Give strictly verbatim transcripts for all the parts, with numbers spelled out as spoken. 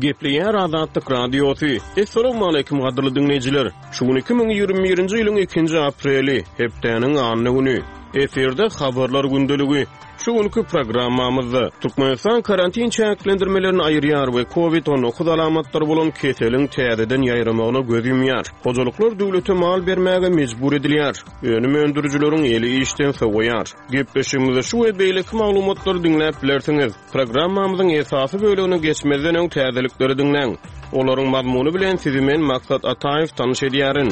Gepleýär Azatlyk radiosu. Assalamu alaykum gadyrly dinleýijiler. Şugun iki bin ýygrimi birinji ýylyň ikinji apreli, hepdeniň anyny güni. Eferde habarlar gündeligi. Şugunky programmamyzda Türkmenistan karantin çäklendirmelerini aýyrýar we covid on dokuz alamatlary bolan keseliň täzeden ýaýramagyna göz ýumýar. Hojalyklar döwlete mal bermäge mejbur edilýär. Önüm öndürjüleriň eli işden sowaýar. Gepleşigimizde şu we beýleki maglumatlary dinläp bilersiňiz. Programmamyzyň esasy bölegine geçmezden öň täzelikleri dinleň. Olaryň mazmuny bilen sizi men Maksat Ataýew tanyş edýärin.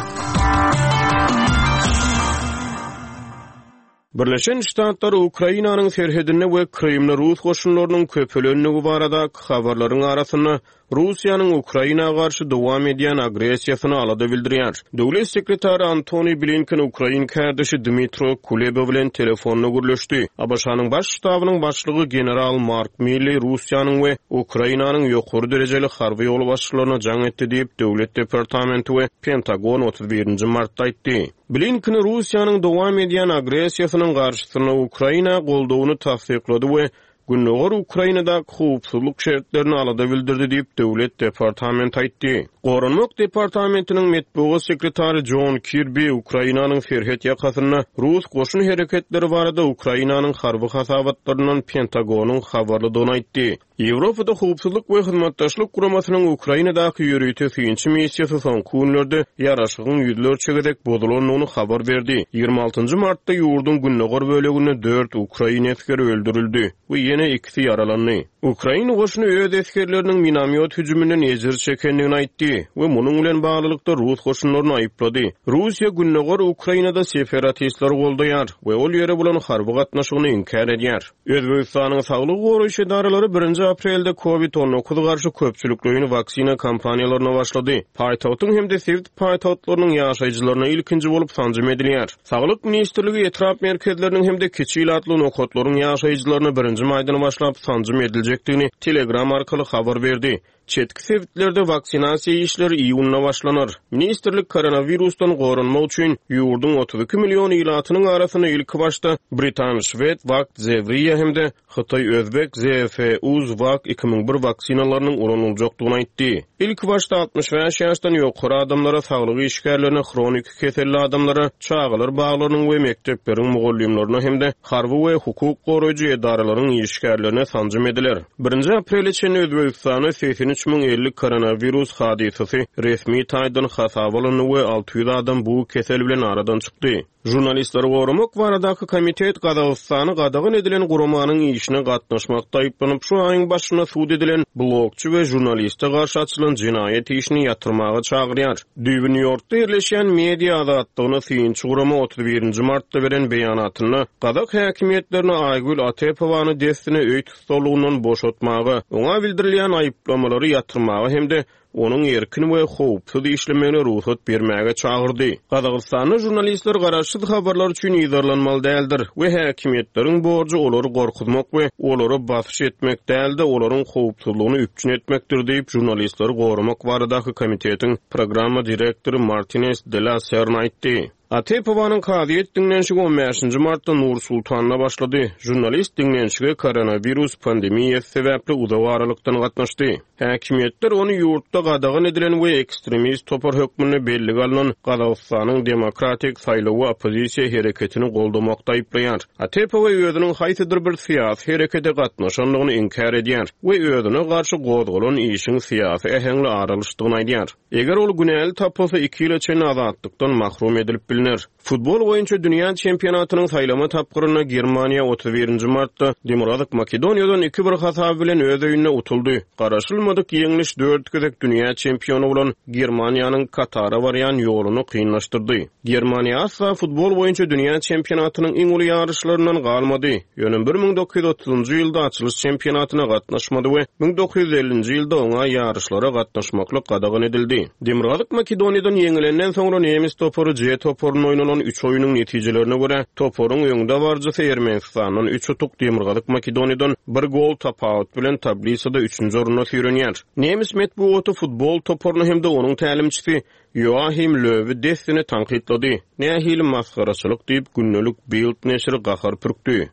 Birleşen Ştatlar Ukrainanyň serhedine we Krymna Rus goşunlarynyň köpülenligi barada habarlaryň arasyna Russiýanyň Ukrainaga garşy dowam edýän agressiýasyny alada bildirýär. Döwlet sekretary Antony Blinken Ukraina kardeşi Dmytro Kuleba bilen telefonda görleşdi. A B S-nyň baş ştabynyň başlygy general Mark Milley Russiýanyň we Ukrainanyň ýokary derejeli harby ýol başçylaryna jaň etdi diýip Döwlet departamenty we Pentagon otuz birinji martda aýtdy. Blinken Russiýanyň dowam edýän agressiýasynyň garşysyna Ukraina goldawyny tasdiklady we Günnogar Ukrainada howpsuzlyk şertlerini alada bildirdi diýip Döwlet departamenti aýtdy. Goranmak departamentiniň metbuat sekretary John Kirby Ukrainanyň serhet ýakasyna Rus goşun hereketleri barada Ukrainanyň harby hasabatlaryndan Pentagonyň habarladygyny aýtdy. Ýewropada howpsuzlyk we hyzmatdaşlyk guramasynyň Ukrainadaky ýürüýte süýünçi missiýasy soň günlerde ýaraşygyň ýüzlerçe gedek bodulanyny habar berdi. ýygrimi altynjy martda ýurdun Günnogar böleginde dört Ukraina askeri öldürildi we ýene ikisi yaralandy. Ukraina goşuny öz askerleriniň minamyot hüjümünden ejir çekendigini aýtdy we munyň bilen baglykda Rus goşunlaryny aýplady. Russiýa Günnogar Ukrainada separatistler goldaýar we ol ýere bolan harby gatnaşygyny inkar edýär. Özbegistanyň saglyk goraýyş edaralary birinji aprelde covid on dokuz garşy köpçüliklerini vaksina kampaniýalaryna başlady. Paýtagtyň hemde Sewit paýtagtlarynyň ýaşaýjylaryna ilkinji bolup sanjym edilýär. Saglyk ministrligi etrap merkezleriniň hemde kiçi ilatly nokatlaryň ýaşaýjylaryna birinji maýdana başlap sanjym ediljekdigini Telegram arkaly habar berdi. Çetki sevitlerde vaksinasiya işleri iyunna başlanır. Ministerlik koronavirusdan gorunmak üçin ýurdun otuz iki milyon ilatynyň arasyna ilki başta Britan, Şwed, Vak, Zevriya hemde Xitay, Özbek, Z F U Vak iki ming bir vaksinalarynyň ulanyljakdygyny aýtdy. İlki başta altmış beş ýaşdan ýokary adamlara, saglyk işgärlerine, kronik keselli adamlara, çağılar baglarynyň we mektepleriň mugallimlerine hemde harby we hukuk goraýjy edaralaryň işgärlerine sanjym ediler. birinji aprel üçin Özbegistanyň seksen üç min ellik koronavirus hadisesi resmi taýdan hasabalany we altı yüz adam bu kesel bilen aradan çykdy. Jurnalistler goramak baradaky komitet Gazagystany gadagyn edilen guramanyň işine gatnaşmakda aýplanyp şu aýyň başyna suud edilen blogçy we jurnaliste garşy açylan jinaýet işini ýatyrmaga çagyrýar. New Yorkda ýerleşýän media azatlygyny syýunçy gurama otuz birinji martda beren beýanatyny Gazag häkimetlerine Aýgül Atepowany destine öýt tutulugyndan boşatmagy, oňa bildirilýän aýplamary ýatyrmagy hemde onun erkin we howpsuz işlemegine ruhsat bermäge çagyrdy. Gazagystanyň jurnalistler garaşsyz habarlar üçin ýyzarlanmaly däldir we häkimetleriň borjy olary gorkutmak we olary basyş etmek däldi, olaryň howpsuzlygyny üpçün etmekdir diýip jurnalistler goramak baradaky komitetiň programma direktory Martinez de la Serna aýtdy. Atepowanyň kaziýet dinlenşigi on beşinji martda Nur Sultanyna başlady. Jurnalist dinlenşigi koronavirus pandemiýasy sebäpli uzak aralykdan gatnaşdy. Häkimetler ony ýurtda gadagyn edilen we ekstremist topar hökmüne belli galynan Gazagystanyň demokratik saýlawy opozisiýa hereketini goldamakda aýplaýar. Atepow özüniň haýsydyr bir siýasy herekete gatnaşanlygyny inkar edýär we özüne garşy gozgalan işiň siýasy ähengli aralyşdygyny aýdýar. Eger ol günäli tapasa iki ýyl içinde azatlykdan mahrum edilip Futbol boýunça dünýä çempionatynyň saýlama tapgyryna Germaniýa otuz birinji martda Demokratik Makedoniýadan iki bir hasab bilen öz öýünde utuldy. Garaşylmadyk ýeňiliş dört gezek dünýä çempionu bolan Germaniýanyň Katara barýan ýoluny kynlaşdyrdy. Germaniýa asla futbol boýunça dünýä çempionatynyň iň uly ýarışlaryndan galmady. Ýöne bir ming dokuz ýüz otuzunjy ýylda açylış çempionatyna gatnaşmady we bir ming dokuz ýüz ellinji ýylda oňa ýarışlara gatnaşmaklyk gadagyn edildi. Demokratik Makedoniýadan ýeňilenden soňra nemis topary J toporyny oynanan üç oýunyň netijelerine görä toporyň öňünde barjysy Ermenistanyň üç utuk Demokratik Makedoniýadan bir gol tapawut bilen tablisada üçünji orunda sürünýär. Nemis metbuaty futbol toporyny hemde onuň tälimçisi Joachim Löw destini tanqidlady. Nähili masgaraçylyk diýip günnelik Bild neşri gahar pürkdi.